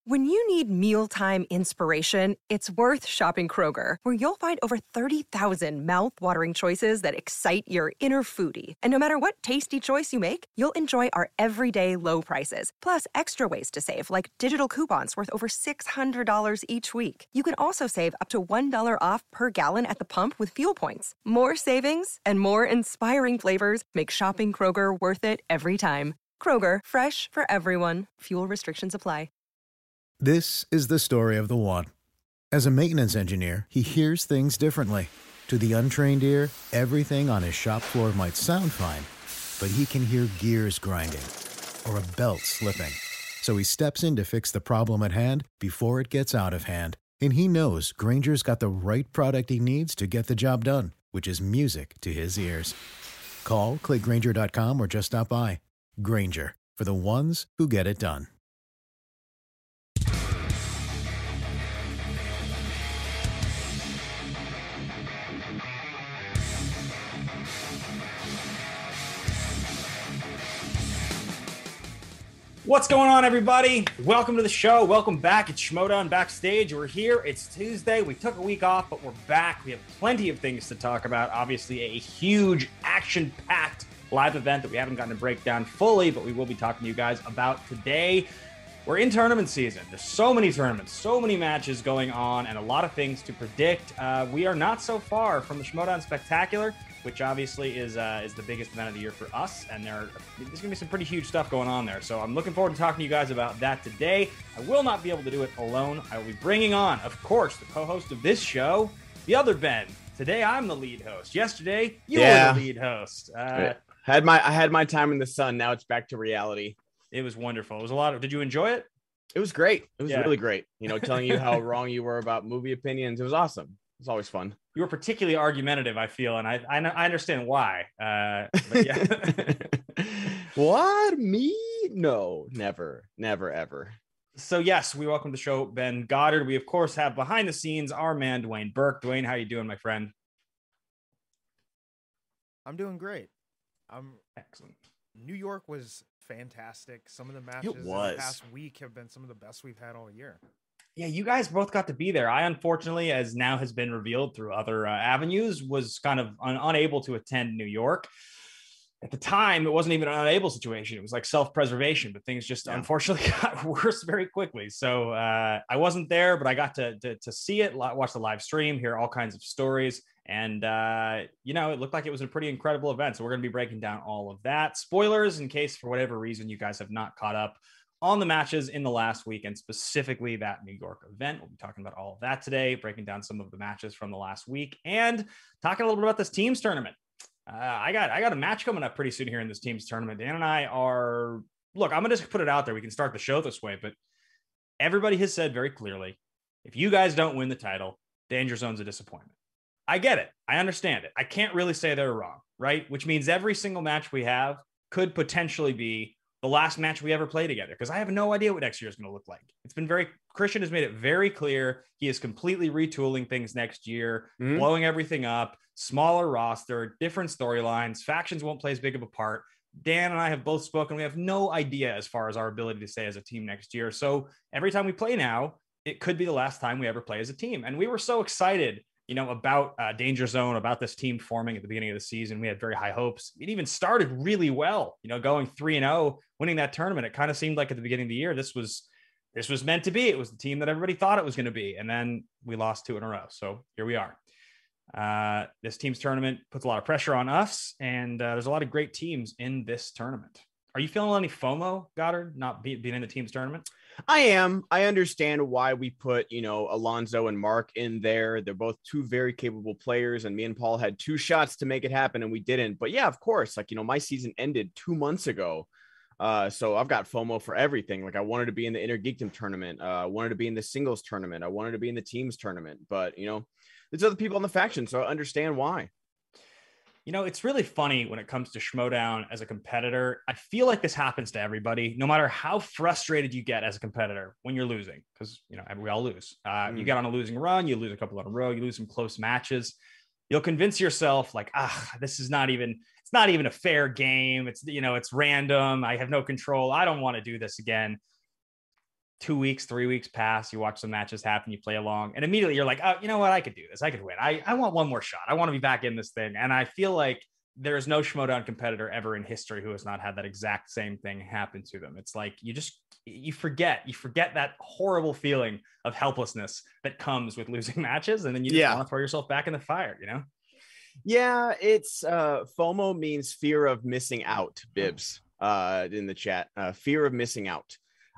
When you need mealtime inspiration, it's worth shopping Kroger, where you'll find over 30,000 mouth-watering choices that excite your inner foodie. And no matter what tasty choice you make, you'll enjoy our everyday low prices, plus extra ways to save, like digital coupons worth over $600 each week. You can also save up to $1 off per gallon at the pump with fuel points. More savings and more inspiring flavors make shopping Kroger worth it every time. Kroger, fresh for everyone. Fuel restrictions apply. This is the story of the one. As a maintenance engineer, he hears things differently. To the untrained ear, everything on his shop floor might sound fine, but he can hear gears grinding or a belt slipping. So he steps in to fix the problem at hand before it gets out of hand. And he knows Grainger's got the right product he needs to get the job done, which is music to his ears. Call, click Grainger.com, or just stop by. Grainger, for the ones who get it done. What's going on, everybody? Welcome to the show. Welcome back. It's Schmoedown Backstage. We're here. It's Tuesday. We took a week off, but we're back. We have plenty of things to talk about. Obviously, a huge, action-packed live event that we haven't gotten to break down fully, but we will be talking to you guys about today. We're in tournament season. There's so many tournaments, so many matches going on, and a lot of things to predict. We are not so far from the Schmoedown Spectacular, which obviously is the biggest event of the year for us, and there's going to be some pretty huge stuff going on there. So I'm looking forward to talking to you guys about that today. I will not be able to do it alone. I will be bringing on, of course, the co-host of this show, the other Ben. Today I'm the lead host. Yesterday you were the lead host. I had my time in the sun. Now it's back to reality. It was wonderful. It was a lot of. Did you enjoy it? It was great. It was really great. You know, telling you how wrong you were about movie opinions. It was awesome. It's always fun. You were particularly argumentative, I feel, and I understand why. But yeah. What? Me? No, never, ever. So yes, we welcome to the show Ben Goddard. We of course have behind the scenes our man Dwayne Burke. Dwayne, how you doing, my friend? I'm doing great. I'm excellent. New York was fantastic. Some of the matches in the past week have been some of the best we've had all year. Yeah, you guys both got to be there. I, unfortunately, as now has been revealed through other avenues, was kind of unable to attend New York. At the time, it wasn't even an unable situation. It was like self-preservation, but things just unfortunately got worse very quickly. So I wasn't there, but I got to see it, watch the live stream, hear all kinds of stories. And, it looked like it was a pretty incredible event. So we're going to be breaking down all of that. Spoilers in case, for whatever reason, you guys have not caught up on the matches in the last week, and specifically that New York event. We'll be talking about all of that today, breaking down some of the matches from the last week, and talking a little bit about this teams tournament. I got a match coming up pretty soon here in this teams tournament. Dan and I are, look, I'm going to just put it out there. We can start the show this way, but everybody has said very clearly, if you guys don't win the title, Danger Zone's a disappointment. I get it. I understand it. I can't really say they're wrong, right? Which means every single match we have could potentially be the last match we ever play together, because I have no idea what next year is going to look like. Christian has made it very clear he is completely retooling things next year, blowing everything up, smaller roster, different storylines, factions won't play as big of a part. Dan and I have both spoken. We have no idea as far as our ability to stay as a team next year. So every time we play now, it could be the last time we ever play as a team. And we were so excited, about Danger Zone, about this team forming at the beginning of the season. We had very high hopes. It even started really well, going 3-0, winning that tournament. It kind of seemed like at the beginning of the year, this was meant to be. It was the team that everybody thought it was going to be. And then we lost 2 in a row. So here we are. This team's tournament puts a lot of pressure on us, and there's a lot of great teams in this tournament. Are you feeling any FOMO, Goddard, not being in the team's tournament? I am. I understand why we put, Alonso and Mark in there. They're both two very capable players, and me and Paul had 2 shots to make it happen, and we didn't. But yeah, of course, my season ended 2 months ago. So I've got FOMO for everything. Like, I wanted to be in the Inner Geekdom tournament. I wanted to be in the singles tournament. I wanted to be in the teams tournament. But, there's other people on the faction, so I understand why. It's really funny when it comes to Schmoedown as a competitor. I feel like this happens to everybody, no matter how frustrated you get as a competitor when you're losing, because, we all lose. You get on a losing run, you lose a couple in a row, you lose some close matches. You'll convince yourself like, this is it's not even a fair game. It's, it's random. I have no control. I don't want to do this again. 2 weeks, 3 weeks pass, you watch some matches happen, you play along, and immediately you're like, oh, you know what? I could do this. I could win. I want one more shot. I want to be back in this thing. And I feel like there is no Schmoedown competitor ever in history who has not had that exact same thing happen to them. It's like you forget that horrible feeling of helplessness that comes with losing matches, and then you just want to throw yourself back in the fire, you know? Yeah, it's FOMO means fear of missing out, Bibs, in the chat. Fear of missing out.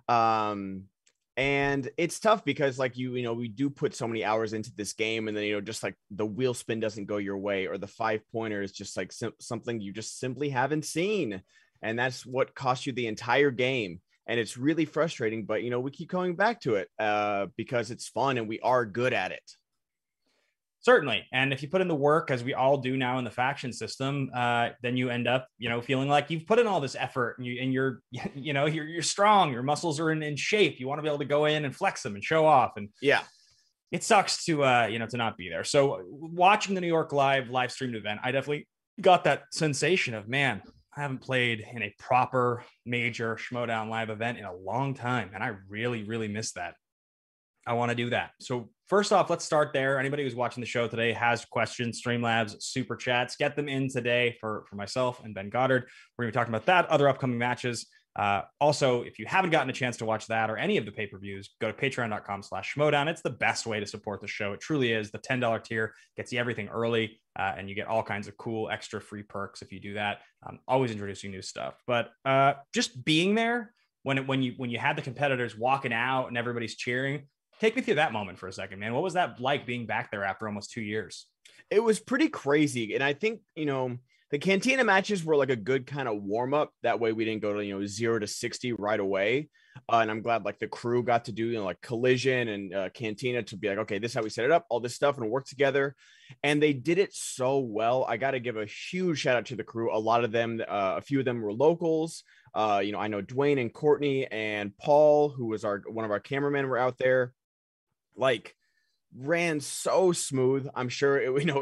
And it's tough because like we do put so many hours into this game, and then just like the wheel spin doesn't go your way, or the 5-pointer is just like something you just simply haven't seen, and that's what cost you the entire game. And it's really frustrating, but we keep going back to it because it's fun and we are good at it. Certainly. And if you put in the work, as we all do now in the faction system, then you end up, feeling like you've put in all this effort, and you're strong, your muscles are in shape. You want to be able to go in and flex them and show off. And yeah, it sucks to not be there. So watching the New York live streamed event, I definitely got that sensation of, man, I haven't played in a proper major Schmoedown live event in a long time. And I really, really miss that. I want to do that. So first off, let's start there. Anybody who's watching the show today has questions, Streamlabs, super chats, get them in today for myself and Ben Goddard. We're going to be talking about that, other upcoming matches. Also, if you haven't gotten a chance to watch that or any of the pay-per-views, go to patreon.com/Schmoedown. It's the best way to support the show. It truly is. The $10 tier gets you everything early, and you get all kinds of cool extra free perks if you do that. Always introducing new stuff. But just being there when you had the competitors walking out and everybody's cheering, take me through that moment for a second, man. What was that like being back there after almost 2 years? It was pretty crazy. And I think, the Cantina matches were like a good kind of warm up. That way we didn't go to, 0 to 60 right away. And I'm glad like the crew got to do, like Collision and Cantina to be like, okay, this is how we set it up, all this stuff, and work together. And they did it so well. I got to give a huge shout out to the crew. A lot of them, a few of them were locals. I know Dwayne and Courtney and Paul, who was one of our cameramen, were out there. Like ran so smooth. I'm sure it was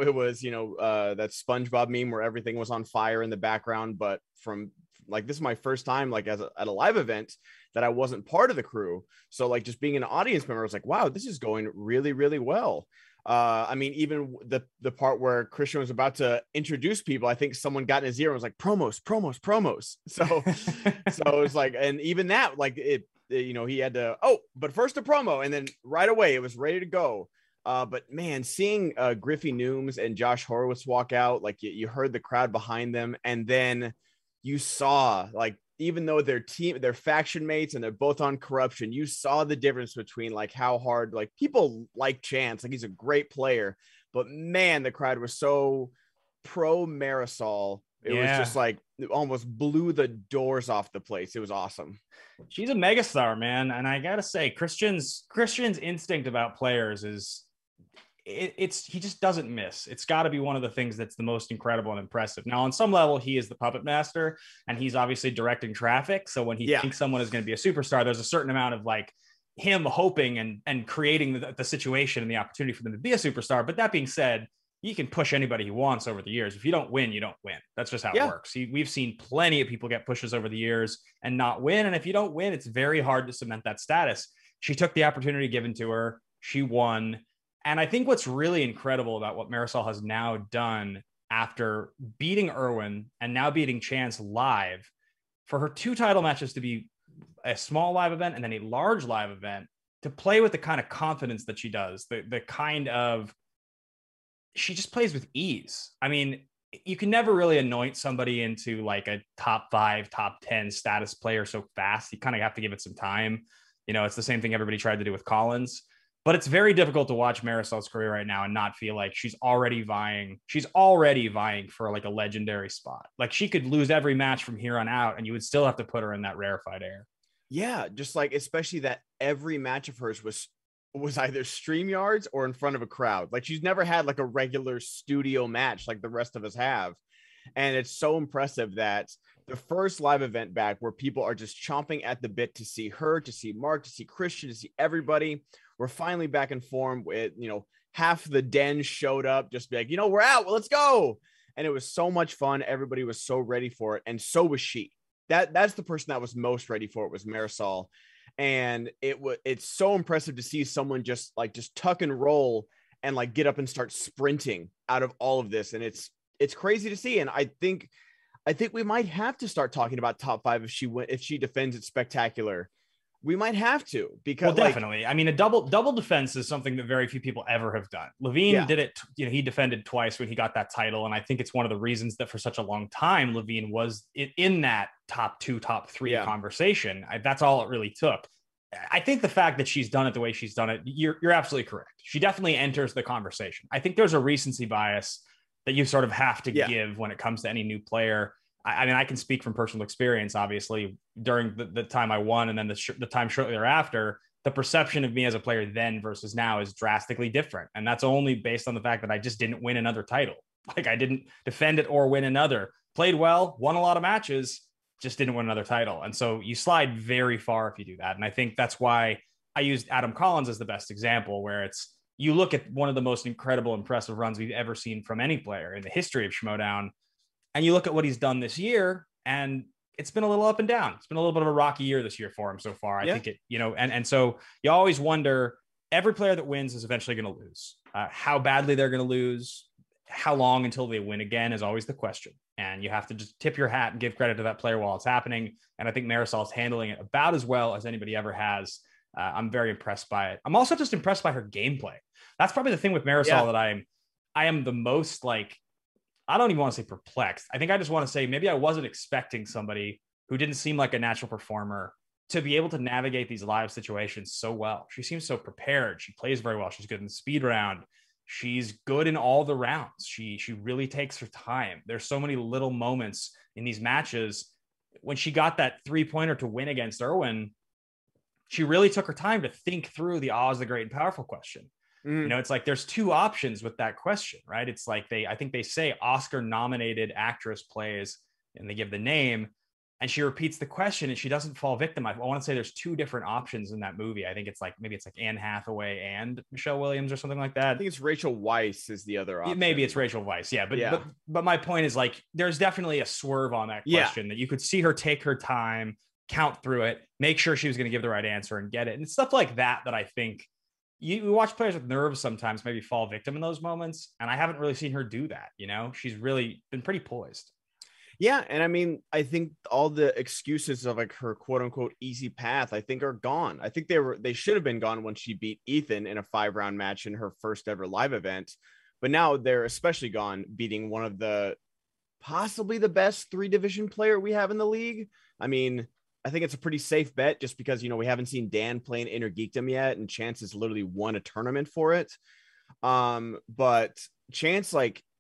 that SpongeBob meme where everything was on fire in the background, but from like, this is my first time like at a live event that I wasn't part of the crew. So like just being an audience member, I was like, wow, this is going really, really well. I mean, even the part where Christian was about to introduce people, I think someone got in his ear and was like, promos. So it was like, and even that, like he had to, but first a promo, and then right away it was ready to go. But man, seeing Griffey Nooms and Josh Horowitz walk out, like you heard the crowd behind them, and then you saw, like, even though they're faction mates and they're both on corruption, you saw the difference between like how hard, like, people like Chance, like he's a great player, but man, the crowd was so pro Marisol. It was just like, it almost blew the doors off the place. It was awesome. She's a megastar, man. And I got to say, Christian's instinct about players is he just doesn't miss. It's got to be one of the things that's the most incredible and impressive. Now, on some level, he is the puppet master, and he's obviously directing traffic. So when he thinks someone is going to be a superstar, there's a certain amount of like him hoping and creating the situation and the opportunity for them to be a superstar. But that being said, he can push anybody he wants over the years. If you don't win, you don't win. That's just how it works. We've seen plenty of people get pushes over the years and not win. And if you don't win, it's very hard to cement that status. She took the opportunity given to her. She won. And I think what's really incredible about what Marisol has now done after beating Erwin and now beating Chance live, for her 2 title matches to be a small live event and then a large live event, to play with the kind of confidence that she does, the kind of, she just plays with ease. I mean, you can never really anoint somebody into like a top 5, top 10 status player so fast. You kind of have to give it some time. It's the same thing everybody tried to do with Collins, but it's very difficult to watch Marisol's career right now and not feel like she's already vying for like a legendary spot. Like she could lose every match from here on out and you would still have to put her in that rarefied air. Yeah. Just like, especially that every match of hers was either StreamYards or in front of a crowd. Like she's never had like a regular studio match like the rest of us have. And it's so impressive that the first live event back where people are just chomping at the bit to see her, to see Mark, to see Christian, to see everybody. We're finally back in form with, half the den showed up, just be like, we're out, well, let's go. And it was so much fun. Everybody was so ready for it. And so was she. That's the person that was most ready for it, was Marisol. And it's so impressive to see someone just tuck and roll and like get up and start sprinting out of all of this. And it's crazy to see. And I think we might have to start talking about top 5 if she defends it spectacular. We might have to, because definitely. I mean, a double defense is something that very few people ever have done. Levine did it. He defended twice when he got that title. And I think it's one of the reasons that for such a long time, Levine was in that top 2, top 3 conversation. That's all it really took. I think the fact that she's done it the way she's done it, you're absolutely correct. She definitely enters the conversation. I think there's a recency bias that you sort of have to give when it comes to any new player. I mean, I can speak from personal experience, obviously, during the time I won and then the time shortly thereafter, the perception of me as a player then versus now is drastically different. And that's only based on the fact that I just didn't win another title. Like, I didn't defend it or win another. Played well, won a lot of matches, just didn't win another title. And so you slide very far if you do that. And I think that's why I used Adam Collins as the best example, where you look at one of the most incredible, impressive runs we've ever seen from any player in the history of Schmoedown. And you look at what he's done this year, and it's been a little up and down. It's been a little bit of a rocky year this year for him so far. I think and so you always wonder, every player that wins is eventually going to lose. How badly they're going to lose, how long until they win again is always the question. And you have to just tip your hat and give credit to that player while it's happening. And I think Marisol's handling it about as well as anybody ever has. I'm very impressed by it. I'm also just impressed by her gameplay. That's probably the thing with Marisol that I am the most I don't even want to say perplexed. I think I just want to say maybe I wasn't expecting somebody who didn't seem like a natural performer to be able to navigate these live situations so well. She seems so prepared. She plays very well. She's good in the speed round. She's good in all the rounds. She really takes her time. There's so many little moments in these matches. When she got that 3-pointer to win against Irwin, she really took her time to think through the Oz the Great and Powerful question. It's like there's 2 options with that question, right? It's like I think they say Oscar nominated actress plays and they give the name, and she repeats the question and she doesn't fall victim. I want to say there's 2 different options in that movie. I think maybe it's like Anne Hathaway and Michelle Williams or something like that. I think it's Rachel Weisz is the other option. Maybe it's Rachel Weisz. Yeah. But my point is, like, there's definitely a swerve on that question that you could see her take her time, count through it, make sure she was going to give the right answer and get it. And it's stuff like that I think you watch players with nerves sometimes maybe fall victim in those moments. And I haven't really seen her do that. She's really been pretty poised. Yeah. And I mean, I think all the excuses of like her quote unquote easy path, I think are gone. I think they should have been gone when she beat Ethan in a 5-round match in her first ever live event. But now they're especially gone, beating one of the possibly the best 3-division player we have in the league. I mean, I think it's a pretty safe bet just because, we haven't seen Dan play in Inner Geekdom yet, and Chance has literally won a tournament for it. But Chance,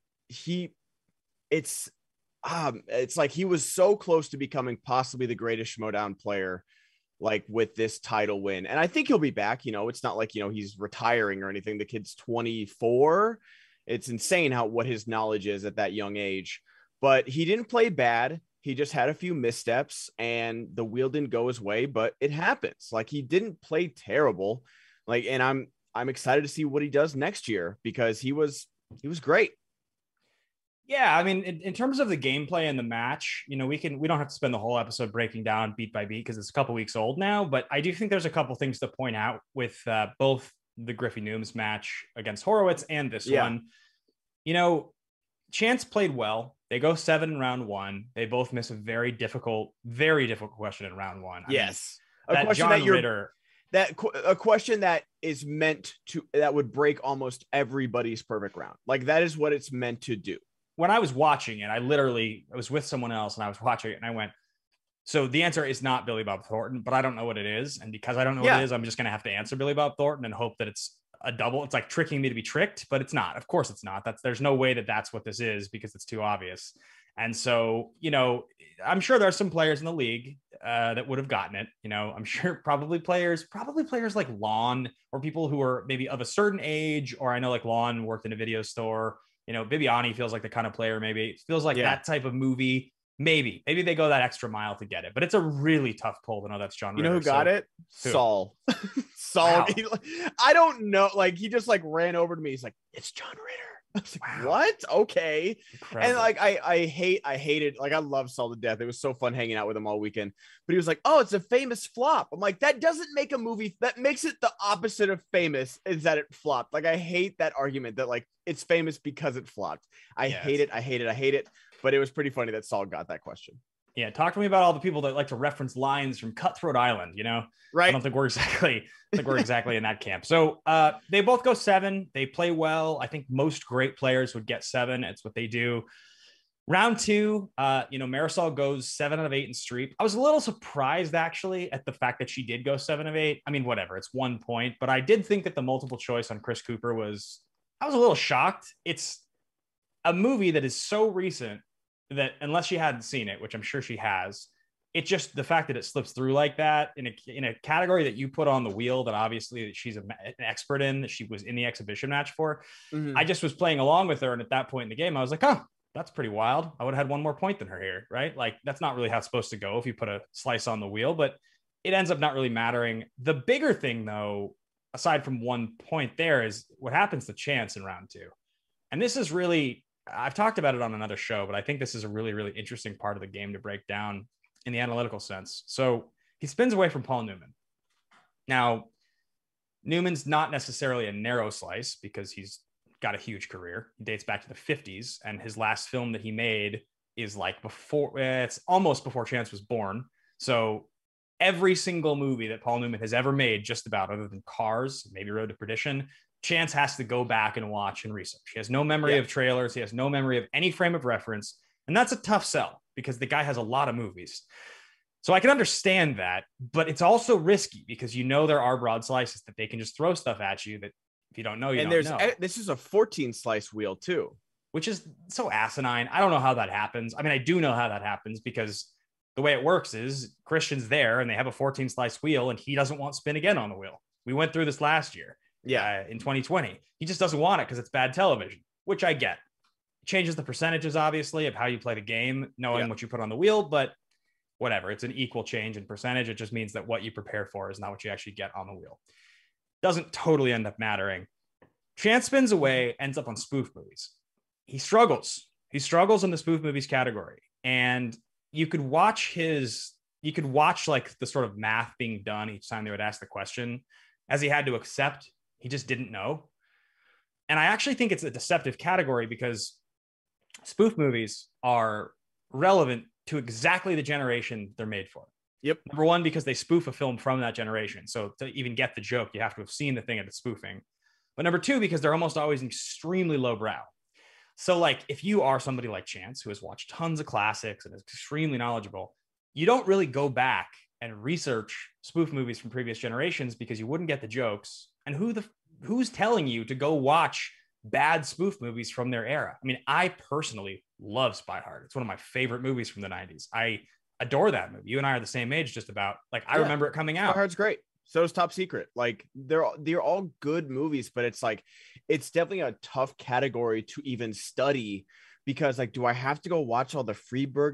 it's like he was so close to becoming possibly the greatest Schmoedown player, like with this title win. And I think he'll be back. It's not like, he's retiring or anything. The kid's 24. It's insane what his knowledge is at that young age, but he didn't play bad. He just had a few missteps and the wheel didn't go his way, but it happens. Like, he didn't play terrible. And I'm excited to see what he does next year, because he was great. Yeah. I mean, in terms of the gameplay and the match, we don't have to spend the whole episode breaking down beat by beat because it's a couple weeks old now, but I do think there's a couple things to point out with both the Griffey Nooms match against Horowitz and this one. Chance played well. They go 7 in round 1. They both miss a very difficult question in round 1. Yes. A question that is meant to, that would break almost everybody's perfect round. Like, that is what it's meant to do. When I was watching it, I was with someone else and I was watching it and I went, so the answer is not Billy Bob Thornton, but I don't know what it is. And because I don't know what it is, I'm just going to have to answer Billy Bob Thornton and hope that it's a double. It's like tricking me to be tricked, but it's not. Of course it's not. There's no way that that's what this is, because it's too obvious. And so, I'm sure there are some players in the league that would have gotten it. I'm sure probably players like Lon, or people who are maybe of a certain age, or I know like Lon worked in a video store. Bibiani feels like the kind of player, maybe it feels like that type of movie. Maybe they go that extra mile to get it, but it's a really tough pull to know that's John Ritter. Who got it? Who? Saul. Saul. Wow. I don't know. Like, he just ran over to me. He's like, it's John Ritter. I was like, what? Okay. Incredible. And like I hated, like I love Saul to death. It was so fun hanging out with him all weekend. But he was like, oh, it's a famous flop. I'm like, that doesn't make a movie, that makes it the opposite of famous, is that it flopped. Like I hate that argument that like it's famous because it flopped. I hate it. But it was pretty funny that Saul got that question. Yeah, talk to me about all the people that like to reference lines from Cutthroat Island, you know? Right. I don't think we're exactly in that camp. So they both go 7. They play well. I think most great players would get 7. It's what they do. Round 2, Marisol goes 7 out of 8 in Streep. I was a little surprised actually at the fact that she did go 7 of 8. I mean, whatever, it's 1 point, but I did think that the multiple choice on Chris Cooper I was a little shocked. It's a movie that is so recent that unless she hadn't seen it, which I'm sure she has, it's just the fact that it slips through like that in a category that you put on the wheel that obviously she's an expert in, that she was in the exhibition match for. Mm-hmm. I just was playing along with her. And at that point in the game, I was like, oh, that's pretty wild. I would have had 1 more point than her here, right? Like that's not really how it's supposed to go if you put a slice on the wheel, but it ends up not really mattering. The bigger thing though, aside from 1 point there, is what happens to Chance in round 2. And this is really, I've talked about it on another show, but I think this is a really, really interesting part of the game to break down in the analytical sense. So he spins away from Paul Newman. Now, Newman's not necessarily a narrow slice because he's got a huge career. He dates back to the 50s, and his last film that he made is like it's almost before Chance was born. So every single movie that Paul Newman has ever made, just about, other than Cars, maybe Road to Perdition, Chance has to go back and watch and research. He has no memory of trailers. He has no memory of any frame of reference. And that's a tough sell because the guy has a lot of movies. So I can understand that, but it's also risky because there are broad slices that they can just throw stuff at you that if you don't know, This is a 14 slice wheel too, which is so asinine. I don't know how that happens. I mean, I do know how that happens because the way it works is Christian's there and they have a 14 slice wheel and he doesn't want spin again on the wheel. We went through this last year. In 2020, he just doesn't want it because it's bad television, which I get. It changes the percentages, obviously, of how you play the game, knowing what you put on the wheel, but whatever. It's an equal change in percentage. It just means that what you prepare for is not what you actually get on the wheel. Doesn't totally end up mattering. Chance spins away, ends up on spoof movies. He struggles in the spoof movies category. And you could watch like the sort of math being done each time they would ask the question, as he had to accept he just didn't know. And I actually think it's a deceptive category because spoof movies are relevant to exactly the generation they're made for. Yep. Number one, because they spoof a film from that generation. So to even get the joke, you have to have seen the thing that it's spoofing. But number two, because they're almost always extremely lowbrow. So like if you are somebody like Chance, who has watched tons of classics and is extremely knowledgeable, you don't really go back and research spoof movies from previous generations because you wouldn't get the jokes. And who's telling you to go watch bad spoof movies from their era? I mean, I personally love Spy Hard. It's one of my favorite movies from the 90s. I adore that movie. You and I are the same age, just about. Like, I remember it coming out. Spy Hard's great. So is Top Secret. Like, they're all good movies, but it's like, it's definitely a tough category to even study because, like, do I have to go watch all the Friedberg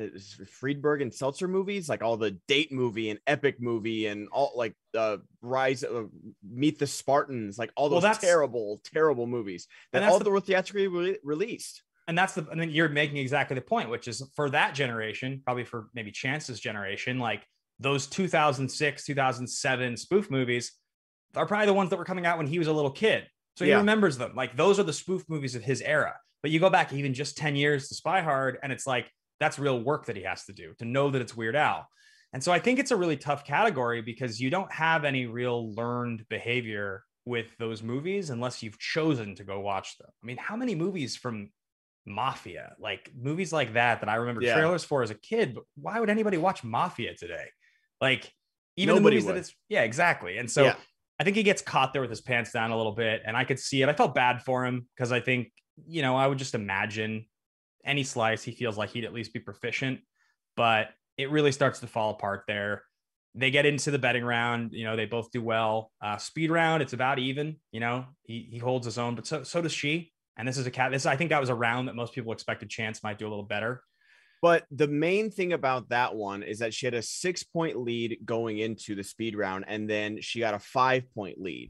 and Seltzer movies, like all the Date movie and Epic movie and all like Rise of Meet the Spartans, like all those terrible movies that all were theatrically released. And then you're making exactly the point, which is for that generation, probably for maybe Chance's generation, like those 2006, 2007 spoof movies are probably the ones that were coming out when he was a little kid. So he remembers them. Like those are the spoof movies of his era. But you go back even just 10 years to Spy Hard, and it's like, that's real work that he has to do to know that it's Weird Al. And so I think it's a really tough category because you don't have any real learned behavior with those movies unless you've chosen to go watch them. I mean, how many movies from Mafia, like movies like that I remember trailers for as a kid, but why would anybody watch Mafia today? Like even Nobody the movies would. Exactly. And so I think he gets caught there with his pants down a little bit, and I could see it. I felt bad for him because I think, I would just imagine any slice he feels like he'd at least be proficient, but it really starts to fall apart there. They get into the betting round, they both do well. Speed round, it's about even, he holds his own, but so does she. And this is I think that was a round that most people expected Chance might do a little better. But the main thing about that one is that she had a 6-point lead going into the speed round, and then she got a 5-point lead.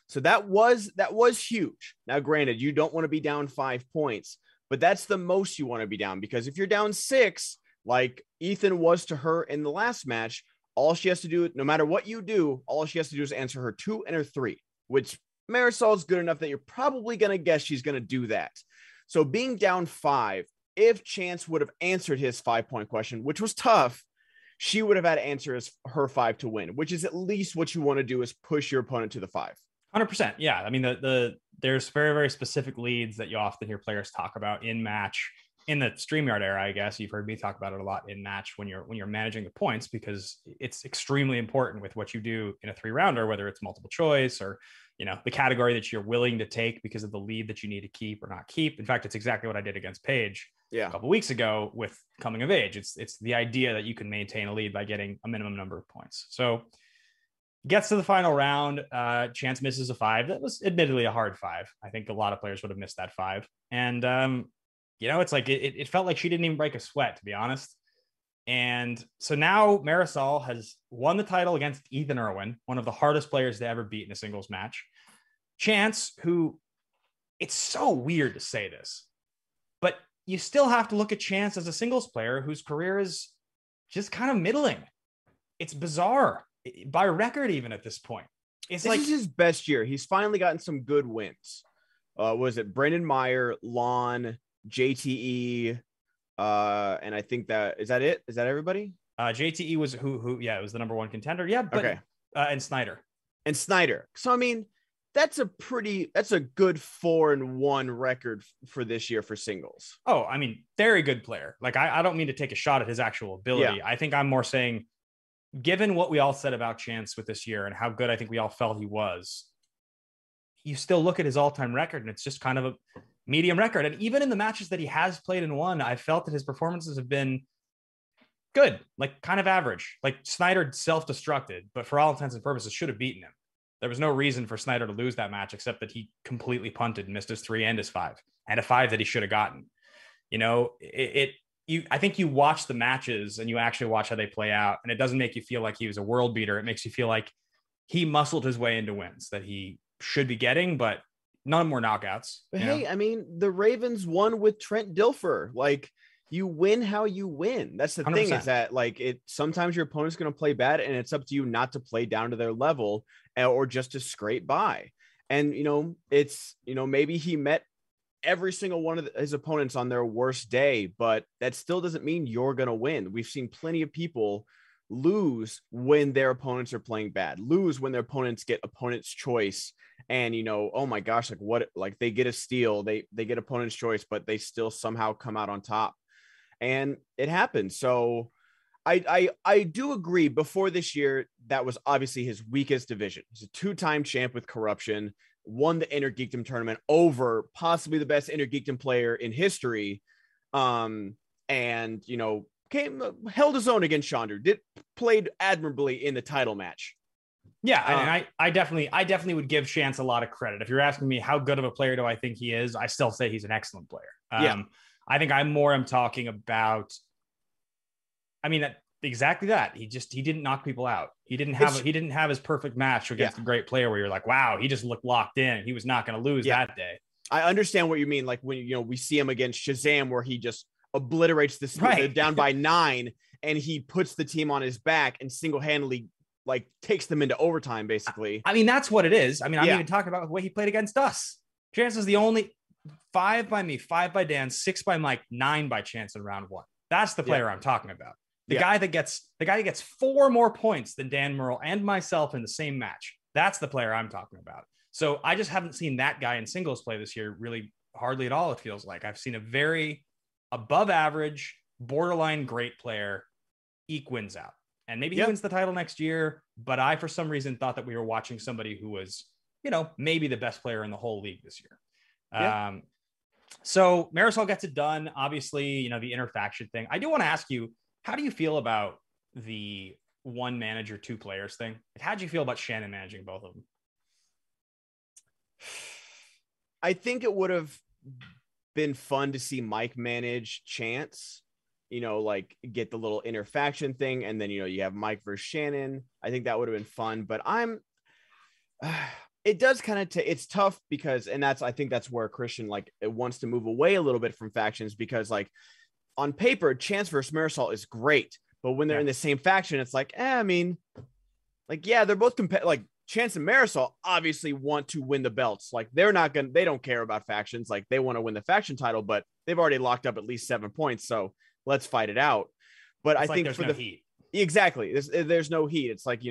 So that was huge. Now, granted, you don't want to be down 5 points, but that's the most you want to be down, because if you're down 6, like Ethan was to her in the last match, all she has to do, no matter what you do, all she has to do is answer her 2 and her 3, which Marisol is good enough that you're probably going to guess she's going to do that. So being down 5, if Chance would have answered his 5-point question, which was tough, she would have had to answer her 5 to win, which is at least what you want to do, is push your opponent to the 5. 100%. Yeah. I mean, there's very, very specific leads that you often hear players talk about in match. In the StreamYard era, I guess you've heard me talk about it a lot in match when you're managing the points, because it's extremely important with what you do in a 3-rounder, whether it's multiple choice or, the category that you're willing to take because of the lead that you need to keep or not keep. In fact, it's exactly what I did against Paige a couple of weeks ago with Coming of Age. It's the idea that you can maintain a lead by getting a minimum number of points. So gets to the final round. Chance misses a 5. That was admittedly a hard 5. I think a lot of players would have missed that 5. And, it's like it felt like she didn't even break a sweat, to be honest. And so now Marisol has won the title against Ethan Irwin, one of the hardest players to ever beat in a singles match. Chance, who, it's so weird to say this, but you still have to look at Chance as a singles player whose career is just kind of middling. It's bizarre by record, even at this point. This is his best year. He's finally gotten some good wins. Was it Brendan Meyer, Lon, JTE, and I think is that it? Is that everybody? JTE was who it was the number 1 contender. Yeah, but okay. And Snyder. So I mean, that's a good 4-1 record for this year for singles. Oh, I mean, very good player. Like I don't mean to take a shot at his actual ability. Yeah. I think I'm more saying, given what we all said about Chance with this year and how good I think we all felt he was, you still look at his all-time record and it's just kind of a medium record. And even in the matches that he has played and won, I felt that his performances have been good, like kind of average. Like Snyder self-destructed, but for all intents and purposes should have beaten him. There was no reason for Snyder to lose that match, except that he completely punted and missed his 3 and his 5, and a 5 that he should have gotten. I think you watch the matches and you actually watch how they play out, and it doesn't make you feel like he was a world beater. It makes you feel like he muscled his way into wins that he should be getting, but none more knockouts. But hey, I mean, the Ravens won with Trent Dilfer. Like, you win how you win. That's the 100%. Thing, is that sometimes your opponent's going to play bad, and it's up to you not to play down to their level or just to scrape by. And, maybe he met every single one of his opponents on their worst day, but that still doesn't mean you're going to win. We've seen plenty of people lose when their opponents are playing bad, lose when their opponents get opponent's choice. And, oh my gosh, they get a steal, they get opponent's choice, but they still somehow come out on top. And it happens. So I do agree, before this year, that was obviously his weakest division. He's a 2-time champ with Corruption, won the Inner Geekdom tournament over possibly the best Inner Geekdom player in history. And, held his own against Chandra, played admirably in the title match. Yeah. And I definitely would give Chance a lot of credit. If you're asking me how good of a player do I think he is, I still say he's an excellent player. I think I'm talking about, exactly that. He didn't knock people out. He didn't have his perfect match against a great player where you're like, wow, he just looked locked in. He was not going to lose that day. I understand what you mean. Like when, we see him against Shazam, where he just obliterates this down by 9, and he puts the team on his back and single-handedly takes them into overtime, basically. That's what it is. I'm even talking about the way he played against us. Chance is the only 5 by me, 5 by Dan, 6 by Mike, 9 by Chance in round 1. That's the player I'm talking about. The guy that gets 4 more points than Dan Murrell and myself in the same match. That's the player I'm talking about. So I just haven't seen that guy in singles play this year, really hardly at all. It feels like I've seen a very above average, borderline great player eke wins out. And maybe he wins the title next year, but I, for some reason, thought that we were watching somebody who was, maybe the best player in the whole league this year. So Marisol gets it done. Obviously, the interfaction thing. I do want to ask you, how do you feel about the 1 manager, 2 players thing? How do you feel about Shannon managing both of them? I think it would have been fun to see Mike manage Chance, get the little interfaction thing. And then, you have Mike versus Shannon. I think that would have been fun, but it does kind of it's tough because, and I think that's where Christian like it wants to move away a little bit from factions, because like on paper, Chance versus Marisol is great, but when they're in the same faction, it's like, I mean, like, yeah, they're both like Chance and Marisol obviously want to win the belts. Like they don't care about factions. Like they want to win the faction title, but they've already locked up at least 7 points. So let's fight it out. But I think for the heat, exactly, there's no heat. It's like,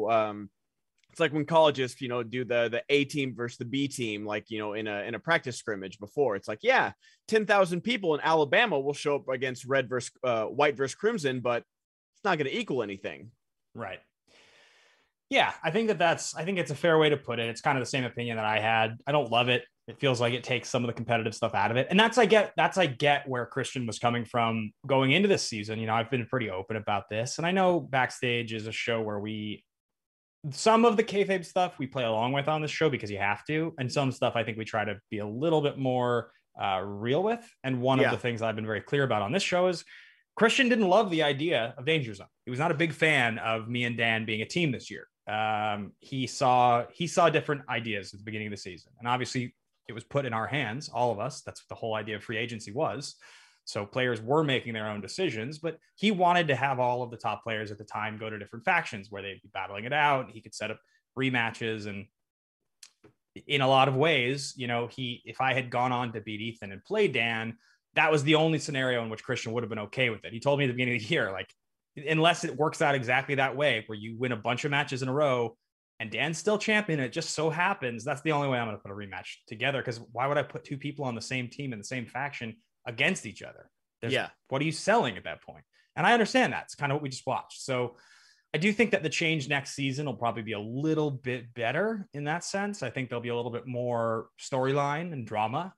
it's like when colleges, do the A team versus the B team, like, in a practice scrimmage before. It's like, yeah, 10,000 people in Alabama will show up against white versus crimson, but it's not going to equal anything. Right. Yeah, I think it's a fair way to put it. It's kind of the same opinion that I had. I don't love it. It feels like it takes some of the competitive stuff out of it. And I get where Christian was coming from going into this season. I've been pretty open about this. And I know Backstage is a show where some of the kayfabe stuff we play along with on this show because you have to. And some stuff I think we try to be a little bit more real with. And one of the things I've been very clear about on this show is Christian didn't love the idea of Danger Zone. He was not a big fan of me and Dan being a team this year. He saw different ideas at the beginning of the season. And obviously it was put in our hands, all of us. That's what the whole idea of free agency was. So players were making their own decisions, but he wanted to have all of the top players at the time go to different factions where they'd be battling it out. He could set up rematches. And in a lot of ways, if I had gone on to beat Ethan and played Dan, that was the only scenario in which Christian would have been okay with it. He told me at the beginning of the year, like, unless it works out exactly that way, where you win a bunch of matches in a row and Dan's still champion, it just so happens that's the only way I'm going to put a rematch together. Because why would I put two people on the same team in the same faction against each other? What are you selling at that point? And I understand that. It's kind of what we just watched. So I do think that the change next season will probably be a little bit better in that sense. I think there'll be a little bit more storyline and drama.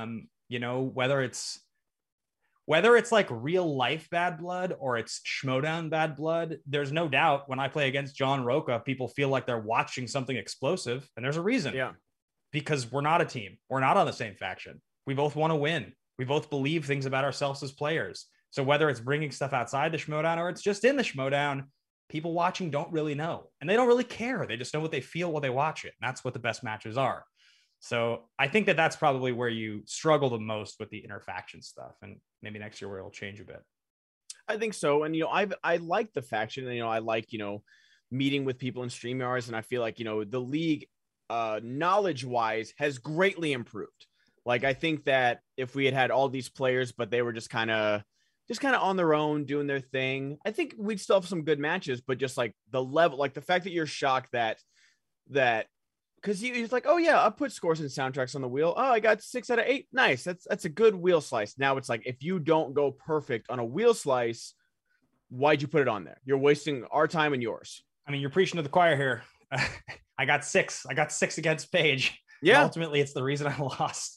Whether it's like real life bad blood or it's Schmodown bad blood, there's no doubt when I play against John Roca, people feel like they're watching something explosive. And there's a reason. Yeah. Because we're not a team. We're not on the same faction. We both want to win. We both believe things about ourselves as players. So whether it's bringing stuff outside the Schmodown or it's just in the Schmodown, people watching don't really know. And they don't really care. They just know what they feel while they watch it. And that's what the best matches are. So I think that that's probably where you struggle the most with the interfaction stuff. And maybe next year where it'll change a bit. I think so. And, I like the faction. And, I like, meeting with people in StreamYards. And I feel like, the league knowledge wise has greatly improved. Like, I think that if we had all these players, but they were just kind of on their own doing their thing, I think we'd still have some good matches, but just like the level, like the fact that you're shocked that because he's like, oh yeah, I'll put scores and soundtracks on the wheel. Oh, I got 6 out of 8. Nice. That's a good wheel slice. Now it's like, if you don't go perfect on a wheel slice, why'd you put it on there? You're wasting our time and yours. I mean, you're preaching to the choir here. I got 6 against Paige. Yeah. And ultimately, it's the reason I lost.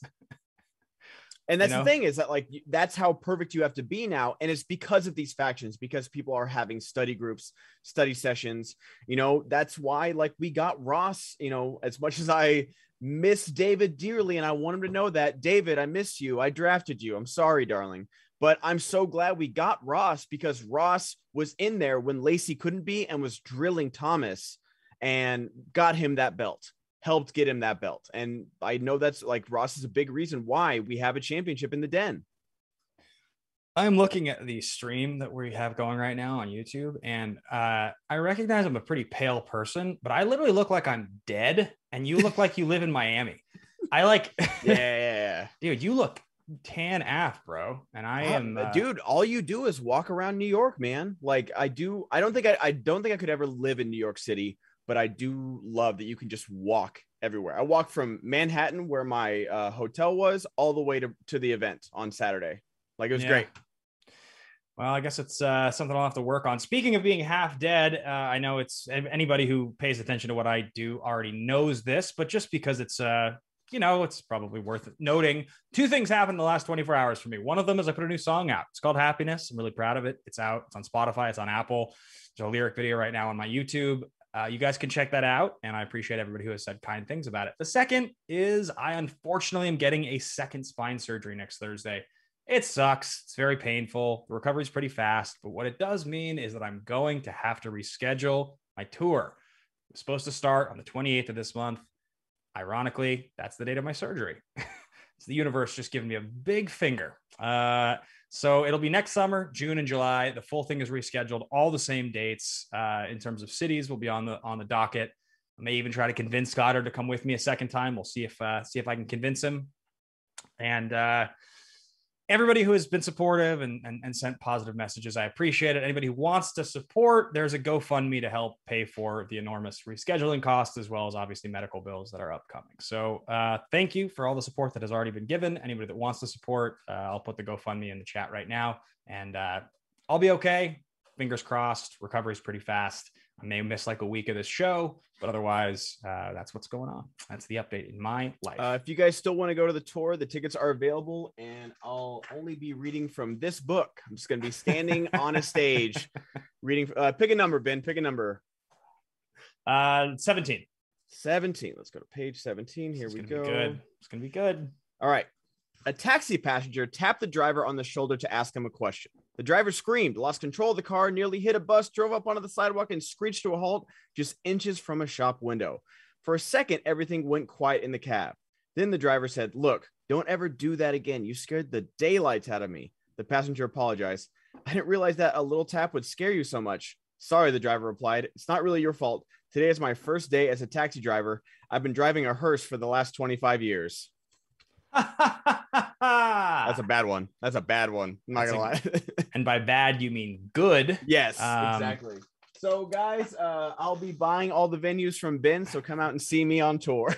And that's the thing is that like, that's how perfect you have to be now. And it's because of these factions, because people are having study groups, study sessions, that's why like we got Ross, as much as I miss David dearly. And I want him to know that, David, I miss you. I drafted you. I'm sorry, darling. But I'm so glad we got Ross, because Ross was in there when Lacey couldn't be and was drilling Thomas and got him that belt. Helped get him that belt. And I know that's like Ross is a big reason why we have a championship in the den. I'm looking at the stream that we have going right now on YouTube, and I recognize I'm a pretty pale person, but I literally look like I'm dead, and you look like you live in Miami. I like, yeah. Dude, you look tan af, bro. And I am, dude. All you do is walk around New York, man. Like I don't think I could ever live in New York City. But I do love that you can just walk everywhere. I walked from Manhattan, where my hotel was, all the way to the event on Saturday. Like, it was great. Well, I guess it's something I'll have to work on. Speaking of being half dead, I know it's anybody who pays attention to what I do already knows this, but just because it's, it's probably worth noting. 2 things happened in the last 24 hours for me. One of them is I put a new song out. It's called Happiness. I'm really proud of it. It's out. It's on Spotify. It's on Apple. There's a lyric video right now on my YouTube. You guys can check that out, and I appreciate everybody who has said kind things about it. The second is I unfortunately am getting a second spine surgery next Thursday. It sucks. It's very painful. The recovery is pretty fast, but what it does mean is that I'm going to have to reschedule my tour. It's supposed to start on the 28th of this month. Ironically, that's the date of my surgery. It's the universe just giving me a big finger. So it'll be next summer, June and July. The full thing is rescheduled, all the same dates. In terms of cities, will be on the docket. I may even try to convince Goddard to come with me a second time. We'll see if I can convince him. And everybody who has been supportive and sent positive messages, I appreciate it. Anybody who wants to support, there's a GoFundMe to help pay for the enormous rescheduling costs, as well as obviously medical bills that are upcoming. So thank you for all the support that has already been given. Anybody that wants to support, I'll put the GoFundMe in the chat right now, and I'll be okay. Fingers crossed. Recovery is pretty fast. I may miss like a week of this show, but otherwise, that's what's going on. That's the update in my life. If you guys still want to go to the tour, the tickets are available, and I'll only be reading from this book. I'm just going to be standing on a stage reading. Pick a number, Ben. Pick a number. 17. 17. Let's go to page 17. Here we go. Good. It's going to be good. All right. A taxi passenger tapped the driver on the shoulder to ask him a question. The driver screamed, lost control of the car, nearly hit a bus, drove up onto the sidewalk, and screeched to a halt just inches from a shop window. For a second, everything went quiet in the cab. Then the driver said, "Look, don't ever do that again. You scared the daylights out of me." The passenger apologized. "I didn't realize that a little tap would scare you so much." "Sorry," the driver replied. "It's not really your fault. Today is my first day as a taxi driver. I've been driving a hearse for the last 25 years. That's a bad one. I'm not gonna lie. And by bad, you mean good. Yes, exactly. So guys, I'll be buying all the venues from Ben, so come out and see me on tour.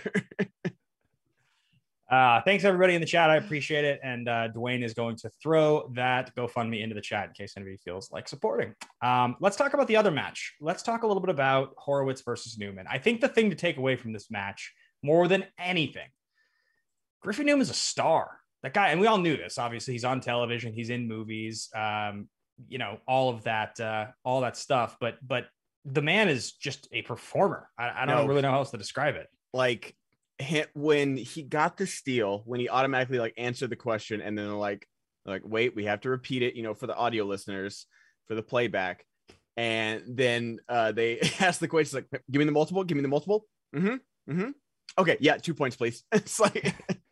Thanks everybody in the chat. I appreciate it. And Dwayne is going to throw that GoFundMe into the chat in case anybody feels like supporting. Let's talk about the other match. Let's talk a little bit about Horowitz versus Newman. I think the thing to take away from this match more than anything, Griffey Newman's a star. That guy, and we all knew this. Obviously, he's on television, he's in movies, all of that stuff. But the man is just a performer. I don't really know how else to describe it. Like when he got the steal, when he automatically like answered the question, and then like wait, we have to repeat it, for the audio listeners, for the playback, and then they asked the question like, "Give me the multiple. Give me the multiple." Okay, yeah, 2 points, please. It's like.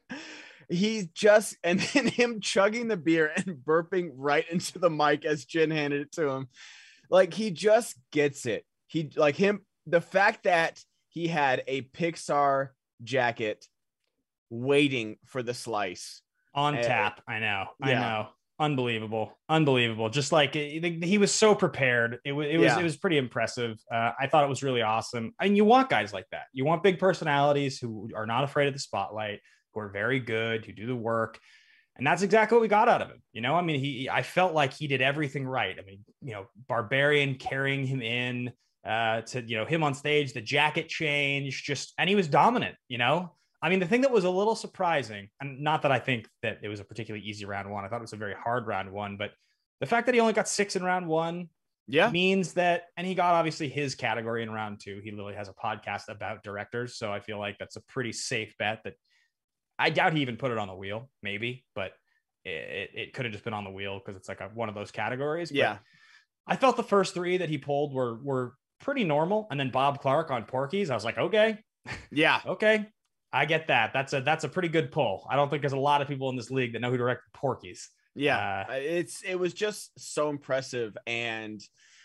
And then him chugging the beer and burping right into the mic as Jen handed it to him. Like, he just gets it. The fact that he had a Pixar jacket waiting for the slice on tap. I know. Unbelievable. Just like he was so prepared. It was pretty impressive. I thought it was really awesome. And you want guys like that. You want big personalities who are not afraid of the spotlight, who are very good, who do the work. And that's exactly what we got out of him. I felt like he did everything right. Barbarian carrying him in to, him on stage, the jacket change, and he was dominant, the thing that was a little surprising, and not that I think that it was a particularly easy round one. I thought it was a very hard round one, but the fact that he only got 6 in round one means that, and he got obviously his category in round 2. He literally has a podcast about directors. So I feel like that's a pretty safe bet that I doubt he even put it on the wheel, maybe, but it could have just been on the wheel because it's like one of those categories. But yeah. I felt the first 3 that he pulled were pretty normal. And then Bob Clark on Porky's, I was like, okay. Yeah. Okay. I get that. That's a pretty good pull. I don't think there's a lot of people in this league that know who directed Porky's. Yeah. It was just so impressive. And,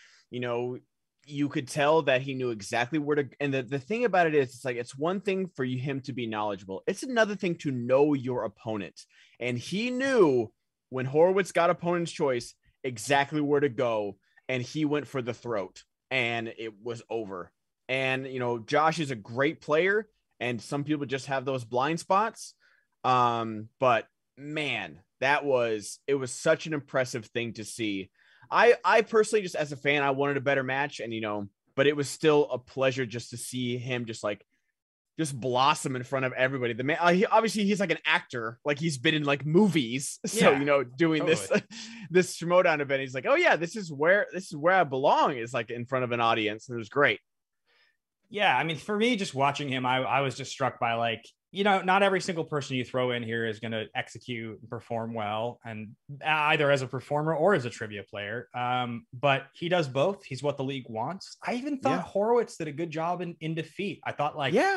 you could tell that he knew exactly where to, and the thing about it is, it's one thing for him to be knowledgeable. It's another thing to know your opponent. And he knew when Horowitz got opponent's choice exactly where to go. And he went for the throat and it was over. And, Josh is a great player and some people just have those blind spots. But man, it was such an impressive thing to see. I personally, just as a fan, I wanted a better match, and but it was still a pleasure just to see him just blossom in front of everybody. The man, he's like an actor, like he's been in like movies, so doing totally. this Schmoedown event, he's like, oh yeah, this is where I belong, is like in front of an audience, and it was great. Yeah, for me, just watching him, I was just struck by not every single person you throw in here is going to execute and perform well, and either as a performer or as a trivia player. But he does both. He's what the league wants. I even thought Horowitz did a good job in defeat. I thought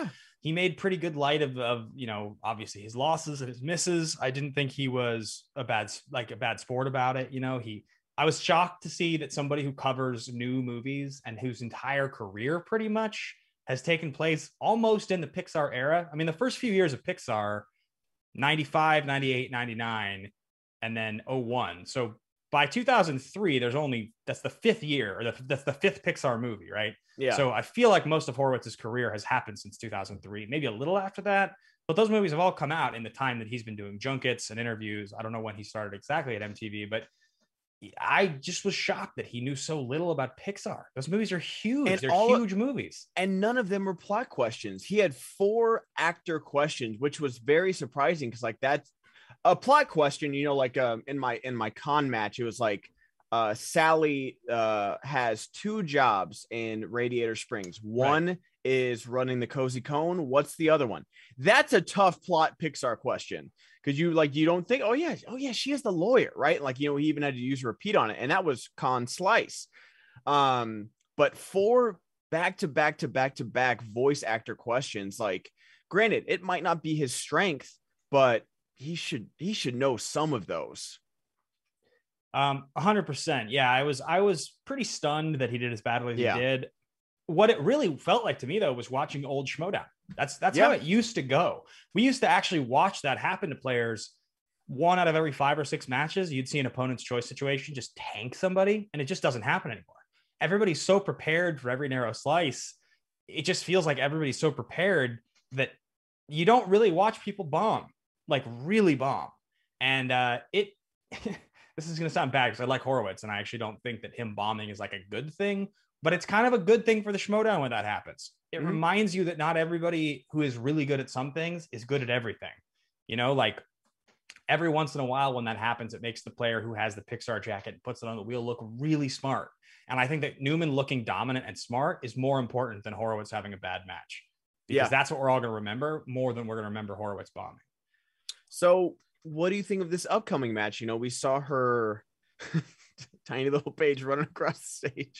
he made pretty good light of, you know, obviously his losses and his misses. I didn't think he was a bad sport about it. You know, I was shocked to see that somebody who covers new movies and whose entire career pretty much has taken place almost in the Pixar era. I mean, the first few years of Pixar, 95, 98, 99, and then 01. So by 2003, that's the fifth year, or that's the fifth Pixar movie, right? Yeah. So I feel like most of Horowitz's career has happened since 2003, maybe a little after that. But those movies have all come out in the time that he's been doing junkets and interviews. I don't know when he started exactly at MTV, but I just was shocked that he knew so little about Pixar. Those movies are huge. And they're huge movies. And none of them were plot questions. He had 4 actor questions, which was very surprising because like that's a plot question, you know, like in my con match, it was like Sally has 2 jobs in Radiator Springs. One is running the Cozy Cone. What's the other one? That's a tough plot Pixar question. Because you don't think, oh yeah, she is the lawyer, right? Like, you know, he even had to use a repeat on it, and that was Con Slice. But 4 back-to-back voice actor questions, like, granted, it might not be his strength, but he should know some of those. 100%. Yeah, I was pretty stunned that he did as badly as he did. What it really felt like to me, though, was watching old Schmoedown. That's how it used to go. We used to actually watch that happen to players. 1 out of every 5 or 6 matches, you'd see an opponent's choice situation just tank somebody, and it just doesn't happen anymore. Everybody's so prepared for every narrow slice. It just feels like everybody's so prepared that you don't really watch people bomb, like really bomb. And this is going to sound bad because I like Horowitz, and I actually don't think that him bombing is like a good thing. But it's kind of a good thing for the Schmoedown when that happens. It reminds you that not everybody who is really good at some things is good at everything. You know, like every once in a while when that happens, it makes the player who has the Pixar jacket and puts it on the wheel look really smart. And I think that Newman looking dominant and smart is more important than Horowitz having a bad match. Because that's what we're all going to remember more than we're going to remember Horowitz bombing. So what do you think of this upcoming match? You know, we saw her... tiny little Paige running across the stage.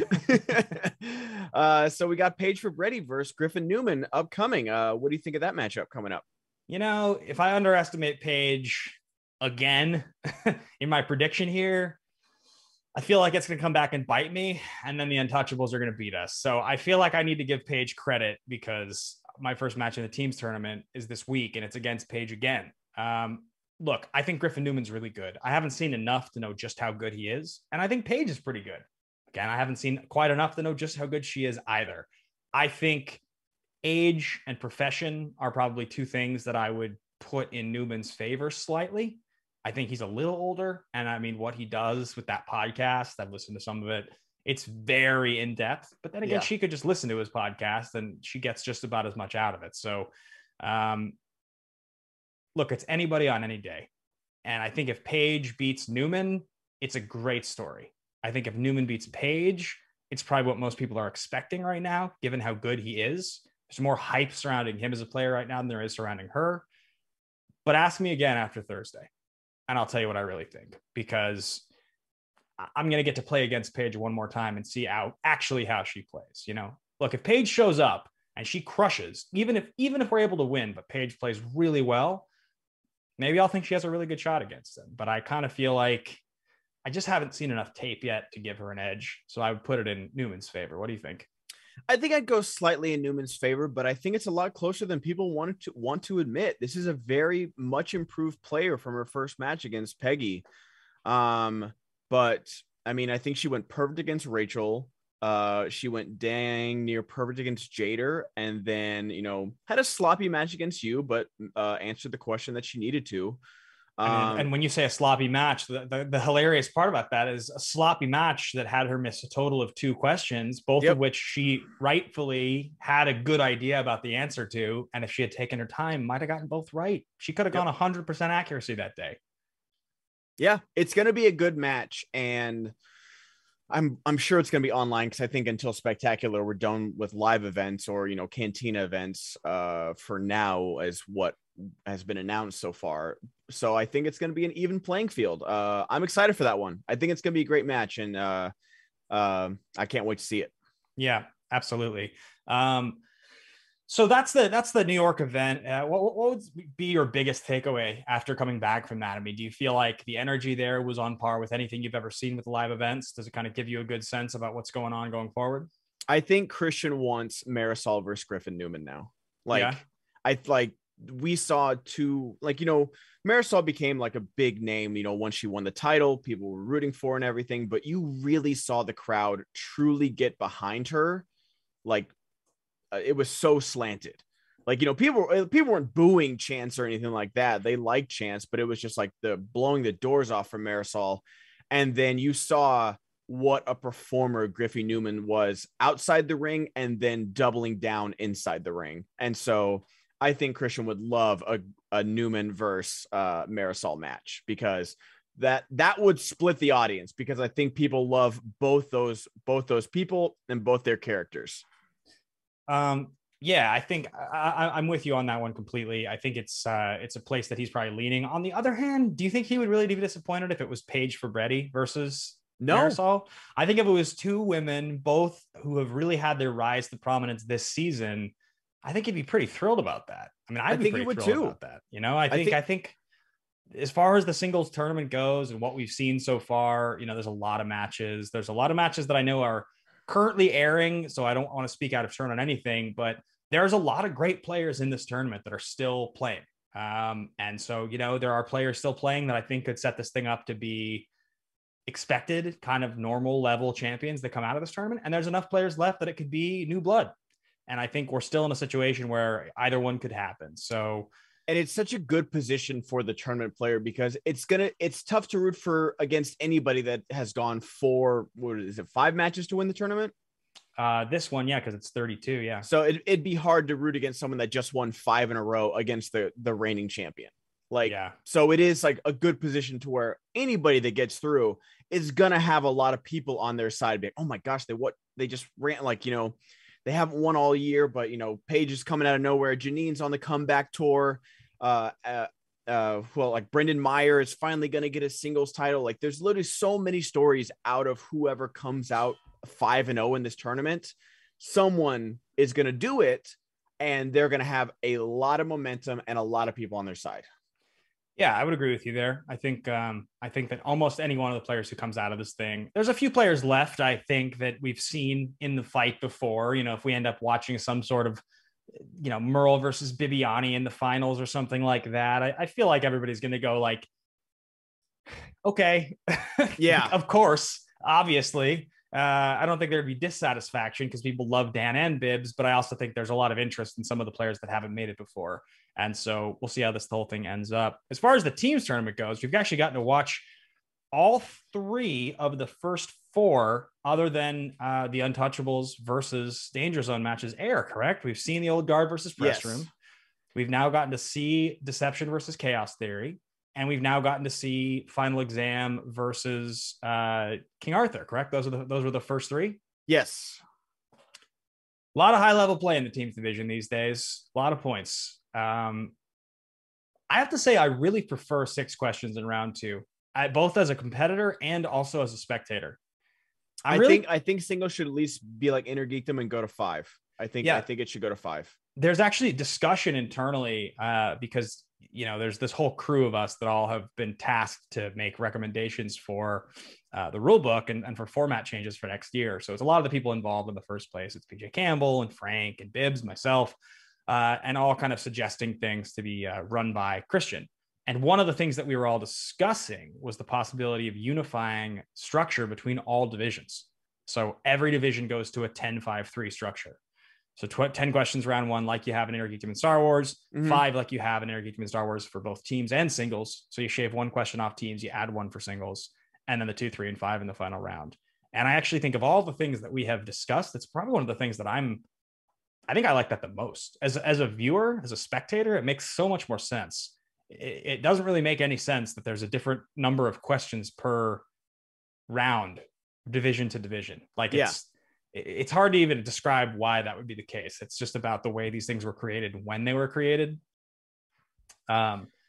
So we got Paige Fabretti versus Griffin Newman upcoming. What do you think of that matchup coming up? You know, if I underestimate Paige again in my prediction here, I feel like it's going to come back and bite me, and then the Untouchables are going to beat us. So I feel like I need to give Paige credit because my first match in the teams tournament is this week, and it's against Paige again. Look, I think Griffin Newman's really good. I haven't seen enough to know just how good he is. And I think Paige is pretty good. Again, I haven't seen quite enough to know just how good she is either. I think age and profession are probably 2 things that I would put in Newman's favor slightly. I think he's a little older. And I mean, what he does with that podcast, I've listened to some of it. It's very in-depth. But then again, she could just listen to his podcast and she gets just about as much out of it. So, look, it's anybody on any day. And I think if Paige beats Newman, it's a great story. I think if Newman beats Paige, it's probably what most people are expecting right now, given how good he is. There's more hype surrounding him as a player right now than there is surrounding her. But ask me again after Thursday, and I'll tell you what I really think, because I'm going to get to play against Paige one more time and see how she plays. You know, look, if Paige shows up and she crushes, even if we're able to win, but Paige plays really well, maybe I'll think she has a really good shot against him. But I kind of feel like I just haven't seen enough tape yet to give her an edge. So I would put it in Newman's favor. What do you think? I think I'd go slightly in Newman's favor, but I think it's a lot closer than people want to admit. This is a very much improved player from her first match against Peggy. But I mean, I think she went perfect against Rachel. She went dang near perfect against Jader, and then, you know, had a sloppy match against you, but answered the question that she needed to. And when you say a sloppy match, the hilarious part about that is a sloppy match that had her miss a total of 2 questions, both of which she rightfully had a good idea about the answer to. And if she had taken her time, might have gotten both right. She could have gone 100% accuracy that day. Yeah, it's going to be a good match. And I'm sure it's going to be online, because I think until Spectacular, we're done with live events or, you know, Cantina events for now, as what has been announced so far. So I think it's going to be an even playing field. I'm excited for that one. I think it's going to be a great match, and I can't wait to see it. Yeah, absolutely. So that's the New York event. What would be your biggest takeaway after coming back from that? I mean, do you feel like the energy there was on par with anything you've ever seen with live events? Does it kind of give you a good sense about what's going on going forward? I think Christian wants Marisol versus Griffin Newman now. We saw two, Marisol became like a big name, once she won the title, people were rooting for her and everything, but you really saw the crowd truly get behind her. It was so slanted. People weren't booing Chance or anything like that. They liked Chance, but it was just like the blowing the doors off from Marisol. And then you saw what a performer Griffey Newman was outside the ring and then doubling down inside the ring. And so I think Christian would love a Newman versus Marisol match, because that would split the audience, because I think people love both those people and both their characters. Yeah, I think I'm with you on that one completely. I think it's a place that he's probably leaning. On the other hand, do you think he would really be disappointed if it was Paige Fabretti versus Marisol? I think if it was two women, both who have really had their rise to prominence this season, I think he'd be pretty thrilled about that. I mean, I think he would too about that. I think as far as the singles tournament goes and what we've seen so far, there's a lot of matches. There's a lot of matches that I know are currently airing, so I don't want to speak out of turn on anything, but there's a lot of great players in this tournament that are still playing. And so, there are players still playing that I think could set this thing up to be expected kind of normal level champions that come out of this tournament. And there's enough players left that it could be new blood. And I think we're still in a situation where either one could happen. So, and it's such a good position for the tournament player, because it's tough to root for against anybody that has gone 5 matches to win the tournament. This one, yeah, because it's 32, yeah. So it'd be hard to root against someone that just won 5 in a row against the reigning champion. So it is like a good position to where anybody that gets through is gonna have a lot of people on their side. Be like, oh my gosh, they just ran, they haven't won all year, but Paige is coming out of nowhere. Janine's on the comeback tour. Brendan Meyer is finally going to get a singles title. There's literally so many stories out of whoever comes out 5-0 in this tournament. Someone is going to do it, and they're going to have a lot of momentum and a lot of people on their side. Yeah, I would agree with you there. I think that almost any one of the players who comes out of this thing, there's a few players left, I think, that we've seen in the fight before. If we end up watching some sort of, Merle versus Bibiani in the finals or something like that, I feel like everybody's going to go okay, yeah, of course, obviously. I don't think there'd be dissatisfaction because people love Dan and Bibbs, but I also think there's a lot of interest in some of the players that haven't made it before. And so we'll see how this whole thing ends up. As far as the teams tournament goes, we've actually gotten to watch all 3 of the first 4, other than the Untouchables versus Danger Zone matches air, correct? We've seen the Old Guard versus Press Room. We've now gotten to see Deception versus Chaos Theory. And we've now gotten to see Final Exam versus King Arthur, correct? Those were the first 3? Yes. A lot of high-level play in the teams division these days. A lot of points. I have to say I really prefer 6 questions in round 2, both as a competitor and also as a spectator. I think singles should at least be like Inner Geekdom and go to 5. I think it should go to 5. There's actually discussion internally because there's this whole crew of us that all have been tasked to make recommendations for the rule book and for format changes for next year. So it's a lot of the people involved in the first place. It's PJ Campbell and Frank and Bibbs, myself, and all kind of suggesting things to be run by Christian. And one of the things that we were all discussing was the possibility of unifying structure between all divisions. So every division goes to a 10-5-3 structure. So 10 questions round 1, like you have in Inner Geekdom and Star Wars, 5 like you have in Inner Geekdom and Star Wars for both teams and singles. So you shave 1 question off teams, you add 1 for singles, and then the 2, 3, and 5 in the final round. And I actually think of all the things that we have discussed, it's probably one of the things that I think I like that the most. As a viewer, as a spectator, it makes so much more sense. It doesn't really make any sense that there's a different number of questions per round, division to division. It's hard to even describe why that would be the case. It's just about the way these things were created when they were created. No,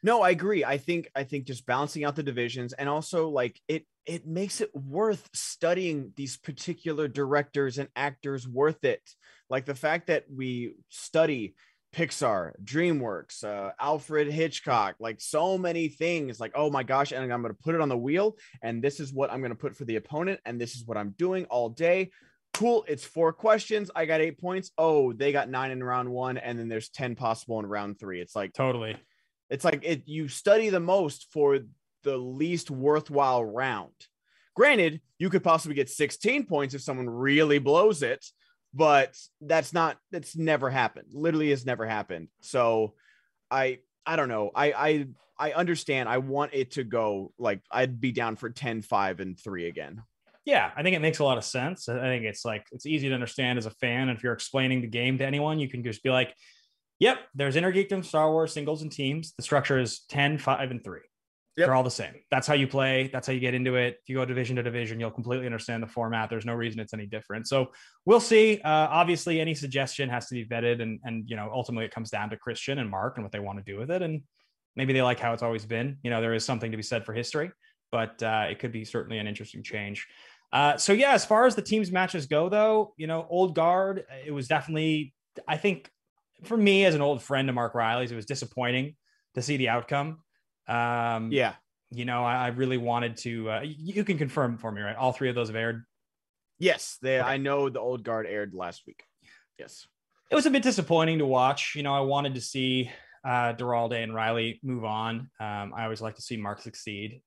No, I agree. I think just balancing out the divisions, and also like it makes it worth studying these particular directors and actors, worth it. Like the fact that we study Pixar, DreamWorks, Alfred Hitchcock, like so many things, like, oh my gosh, and I'm going to put it on the wheel, and this is what I'm going to put for the opponent, and this is what I'm doing all day. Cool. It's 4 questions. I got 8 points. Oh, they got 9 in round 1, and then there's 10 possible in round 3. It's like totally. It's like you study the most for the least worthwhile round. Granted, you could possibly get 16 points if someone really blows it, but that's never happened. Literally has never happened. So I don't know. I understand. I want it to go like I'd be down for 10, 5, and 3 again. Yeah, I think it makes a lot of sense. I think it's easy to understand as a fan. If you're explaining the game to anyone, you can just be like, yep, there's Intergeekdom, Star Wars, singles, and teams. The structure is 10, 5, and 3. Yep. They're all the same. That's how you play. That's how you get into it. If you go division to division, you'll completely understand the format. There's no reason it's any different. So we'll see. Obviously, any suggestion has to be vetted. And ultimately, it comes down to Christian and Mark and what they want to do with it. And maybe they like how it's always been. There is something to be said for history, but it could be certainly an interesting change. So, yeah, as far as the teams matches go, though, Old Guard, it was definitely, I think, for me as an old friend of Mark Riley's, it was disappointing to see the outcome. I really wanted to, you can confirm for me, right? All 3 of those have aired. Yes. I know the Old Guard aired last week. Yes. It was a bit disappointing to watch. I wanted to see Duralde and Riley move on. I always like to see Mark succeed,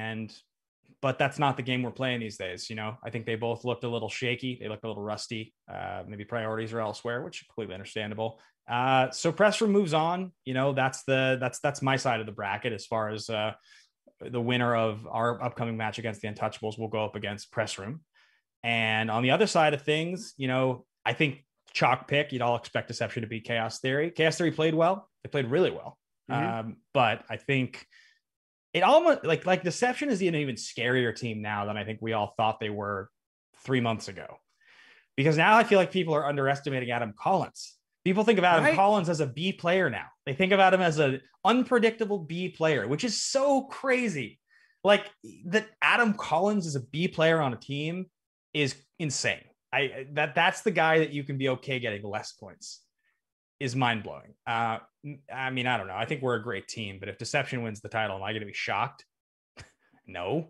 but that's not the game we're playing these days. I think they both looked a little shaky. They looked a little rusty. Maybe priorities are elsewhere, which is completely understandable. So Press Room moves on. That's my side of the bracket as far as the winner of our upcoming match against the Untouchables will go up against Press Room. And on the other side of things, I think chalk pick, you'd all expect Deception to beat Chaos Theory. Chaos Theory played well. They played really well. Mm-hmm. But I think it almost like Deception is an even scarier team now than I think we all thought they were 3 months ago, because now I feel like people are underestimating Adam Collins. People think of Adam Collins as a B player now. They think about him as an unpredictable B player, which is so crazy. Like that Adam Collins is a B player on a team is insane. That's the guy that you can be okay getting less points is mind blowing. I don't know. I think we're a great team, but if Deception wins the title, am I going to be shocked? No,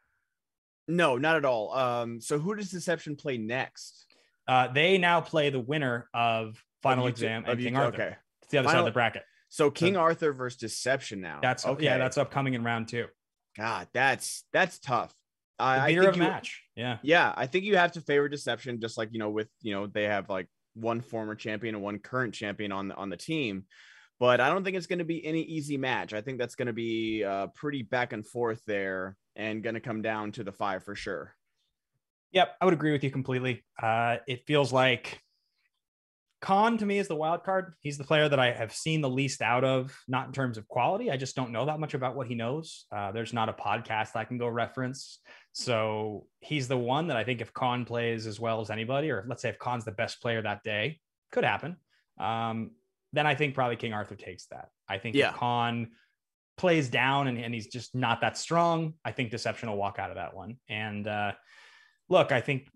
not at all. So who does Deception play next? They now play the winner of Final Exam and King Arthur. Okay. It's the other side of the bracket. So King Arthur versus Deception now. That's upcoming in round 2. God, that's tough. The beater of match. Yeah. Yeah. I think you have to favor Deception, just like, with, they have like one former champion and one current champion on the team, but I don't think it's going to be any easy match. I think that's going to be pretty back and forth there and going to come down to the 5 for sure. Yep. I would agree with you completely. It feels like Khan to me is the wild card. He's the player that I have seen the least out of, not in terms of quality. I just don't know that much about what he knows. There's not a podcast I can go reference. So he's the one that I think if Khan plays as well as anybody, or let's say if Khan's the best player that day, could happen. Then I think probably King Arthur takes that. I think if Khan plays down and he's just not that strong, I think Deception will walk out of that one. And look, I think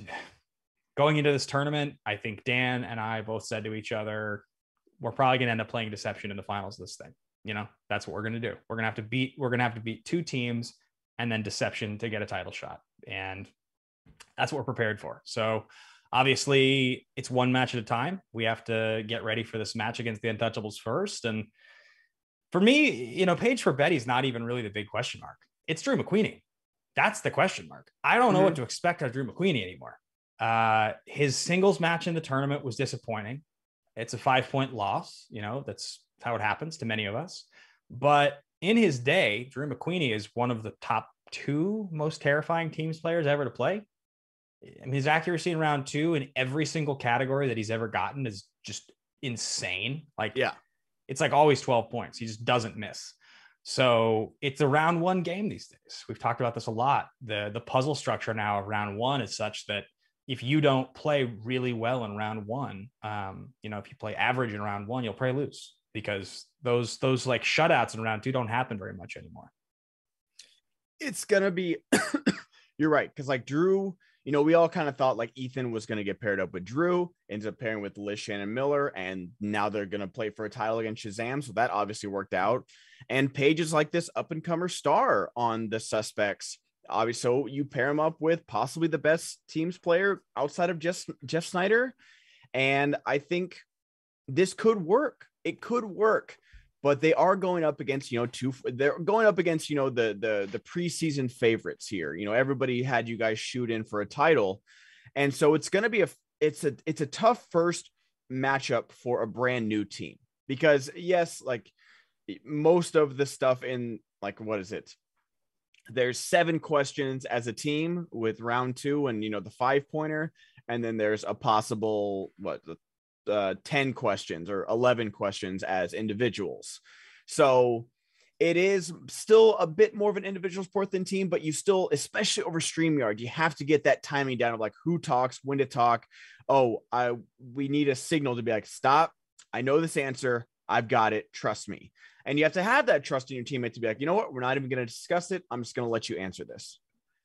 going into this tournament, I think Dan and I both said to each other, we're probably going to end up playing Deception in the finals of this thing. That's what we're going to do. We're going to have to beat 2 teams and then Deception to get a title shot. And that's what we're prepared for. So obviously it's one match at a time. We have to get ready for this match against the Untouchables first. And for me, Paige for Betty is not even really the big question mark. It's Drew McQueenie. That's the question mark. I don't know what to expect out of Drew McQueenie anymore. His singles match in the tournament was disappointing. It's a 5-point loss. That's how it happens to many of us. But in his day, Drew McQueenie is one of the top 2 most terrifying teams players ever to play. I mean, his accuracy in round 2 in every single category that he's ever gotten is just insane. It's like always 12 points. He just doesn't miss. So it's a round 1 game these days. We've talked about this a lot. The puzzle structure now of round 1 is such that if you don't play really well in round 1, if you play average in round 1, you'll probably lose. because those like shutouts in round 2 don't happen very much anymore. It's going to be, you're right. Cause like Drew, you know, we all kind of thought like Ethan was going to get paired up with Drew, ends up pairing with Liz Shannon Miller, and now they're going to play for a title against Shazam. So that obviously worked out. And Paige is like this up and comer star on the Suspects. Obviously, so you pair him up with possibly the best teams player outside of Jeff Snyder. And I think this could work. It could work. But they are going up against, you know, they're going up against, you know, the preseason favorites here. You know, everybody had you guys shoot in for a title. And so it's going to be it's a tough first matchup for a brand new team, because yes, like most of the stuff in like, what is it? There's 7 questions as a team with round 2 and, you know, the 5-pointer. And then there's a possible, 10 questions or 11 questions as individuals. So it is still a bit more of an individual sport than team, but you still, especially over StreamYard, you have to get that timing down of like who talks, when to talk. We need a signal to be like, stop. I know this answer. I've got it. Trust me. And you have to have that trust in your teammate to be like, you know what? We're not even going to discuss it. I'm just going to let you answer this.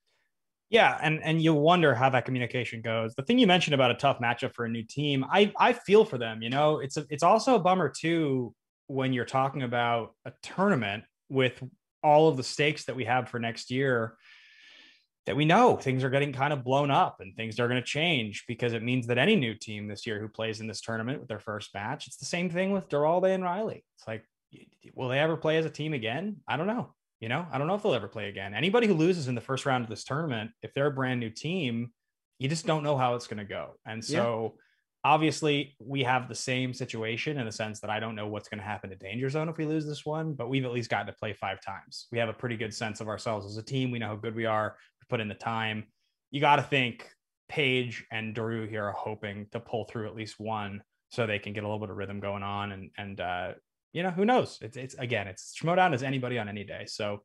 Yeah, and you'll wonder how that communication goes. The thing you mentioned about a tough matchup for a new team, I feel for them. You know, it's also a bummer too when you're talking about a tournament with all of the stakes that we have for next year, that we know things are getting kind of blown up and things are going to change, because it means that any new team this year who plays in this tournament with their first match, it's the same thing with Duralde and Riley. It's like, will they ever play as a team again? I don't know. You know, I don't know if they'll ever play again. Anybody who loses in the first round of this tournament, if they're a brand new team, you just don't know how it's going to go. And so obviously we have the same situation in the sense that I don't know what's going to happen to Danger Zone if we lose this one, but we've at least gotten to play 5 times. We have a pretty good sense of ourselves as a team. We know how good we are. We put in the time. You got to think Paige and Drew here are hoping to pull through at least one so they can get a little bit of rhythm going on. And you know, who knows? It's Schmoedown as anybody on any day. So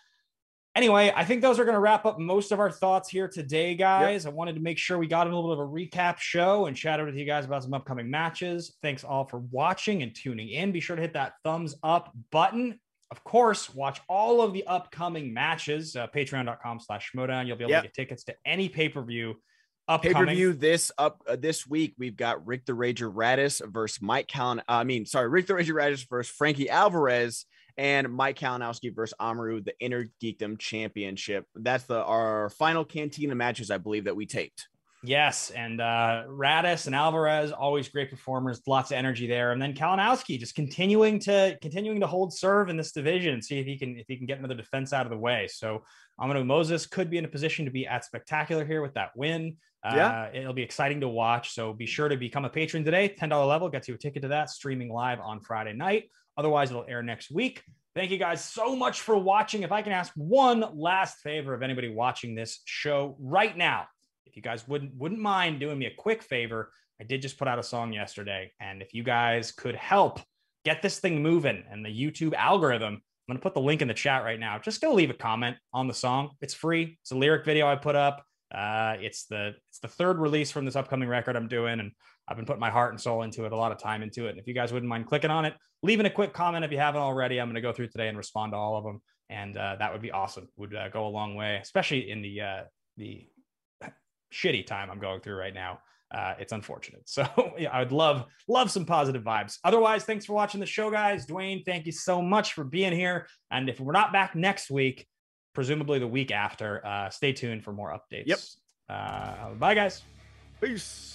anyway, I think those are going to wrap up most of our thoughts here today, guys. Yep. I wanted to make sure we got a little bit of a recap show and chat over to you guys about some upcoming matches. Thanks all for watching and tuning in. Be sure to hit that thumbs up button. Of course, watch all of the upcoming matches, patreon.com/Schmoedown. You'll be able to get tickets to any pay-per-view upcoming. Pay-per-view this week, we've got Rick the Rager Radis versus Rick the Rager Radis versus Frankie Alvarez, and Mike Kalinowski versus Amaru, the Inner Geekdom Championship. That's our final Cantina matches, I believe, that we taped. Yes, and Radis and Alvarez, always great performers, lots of energy there. And then Kalinowski just continuing to hold serve in this division, see if he can get another defense out of the way. So Amanu Moses could be in a position to be at Spectacular here with that win. It'll be exciting to watch. So be sure to become a patron today. $10 level gets you a ticket to that, streaming live on Friday night. Otherwise, it'll air next week. Thank you guys so much for watching. If I can ask one last favor of anybody watching this show right now, if you guys wouldn't mind doing me a quick favor, I did just put out a song yesterday. And if you guys could help get this thing moving and the YouTube algorithm, I'm going to put the link in the chat right now. Just go leave a comment on the song. It's free. It's a lyric video I put up. It's the third release from this upcoming record I'm doing, and I've been putting my heart and soul into it, a lot of time into it. And if you guys wouldn't mind clicking on it, leaving a quick comment if you haven't already, I'm going to go through today and respond to all of them. And that would be awesome. Would go a long way, especially in the shitty time I'm going through right now. It's unfortunate. So yeah, I would love some positive vibes. Otherwise, thanks for watching the show, guys. Dwayne, thank you so much for being here. And if we're not back next week, presumably the week after, stay tuned for more updates. Yep. Bye, guys. Peace.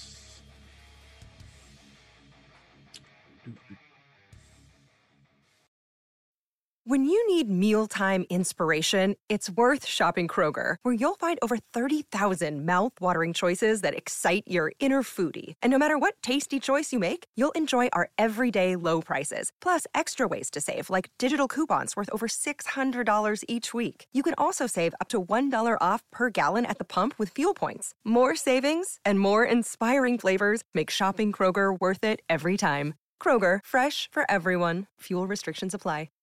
When you need mealtime inspiration, it's worth shopping Kroger, where you'll find over 30,000 mouth-watering choices that excite your inner foodie. And no matter what tasty choice you make, you'll enjoy our everyday low prices, plus extra ways to save, like digital coupons worth over $600 each week. You can also save up to $1 off per gallon at the pump with fuel points. More savings and more inspiring flavors make shopping Kroger worth it every time. Kroger, fresh for everyone. Fuel restrictions apply.